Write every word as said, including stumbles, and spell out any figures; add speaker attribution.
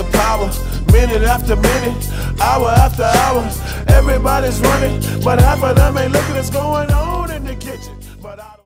Speaker 1: the power. Minute after minute, hour after hour, everybody's running, but half of them ain't looking what's going on in the kitchen. But I